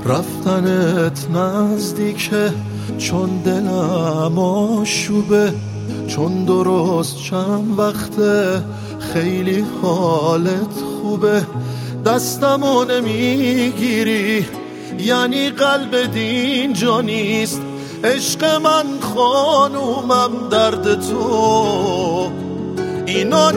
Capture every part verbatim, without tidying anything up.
رفتنت نزدیکه چون دلم آشوبه، چون درست چند وقته خیلی حالت خوبه. دستمو نمیگیری یعنی قلب دینجا نیست. عشق من خانومم درد تو اینا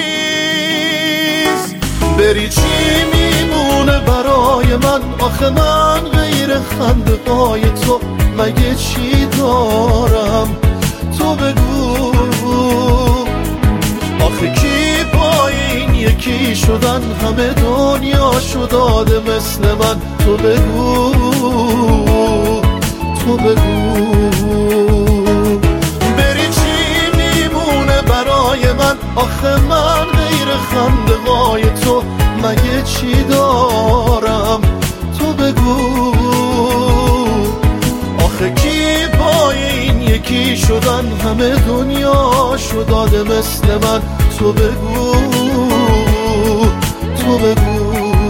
نیست. بری چی میمونه برای من؟ آخه من غیر خنده های تو مگه چی دارم؟ تو بگو آخه کی با این یکی شدن همه دنیاشو داده مثل من؟ تو بگو تو بگو بری چی میمونه برای من؟ آخه من غیر خنده های تو مگه چی دارم؟ تو بگو آخه کی با این یکی شدن همه دنیاشو داده مثل من؟ تو بگو تو بگو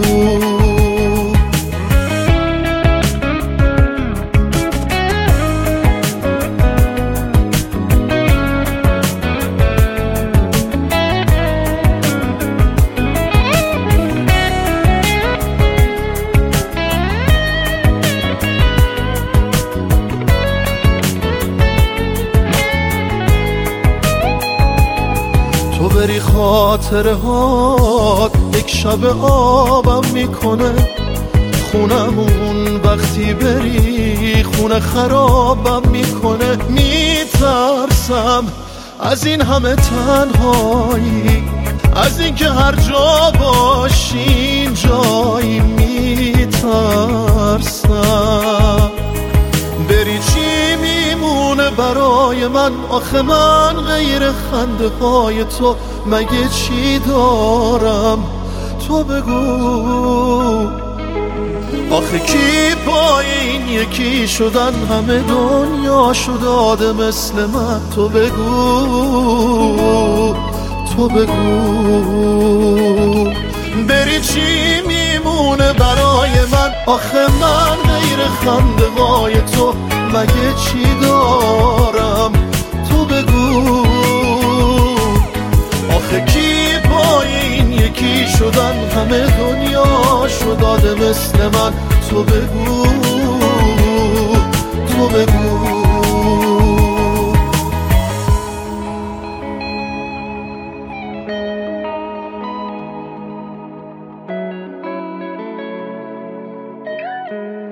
تو بری خاطره هات یک شب آبم میکنه. خونمون وقتی بری خونه خرابم میکنه. میترسم از این همه تنهایی، از این که هر جا باشیم جایی. میترسم بری چی میمونه برای من؟ آخه من غیر خنده های تو مگه چی دارم؟ تو بگو آخه کی با این یکی شدن همه دنیاشو داده مثل من؟ تو بگو تو بگو بری چی میمونه برای من؟ آخه من غیر خنده های تو مگه چی دارم؟ تو بگو آخه کی با این یکی شدن همه دنیاشو داده مثل من؟ تو بگو تو بگو Thank you.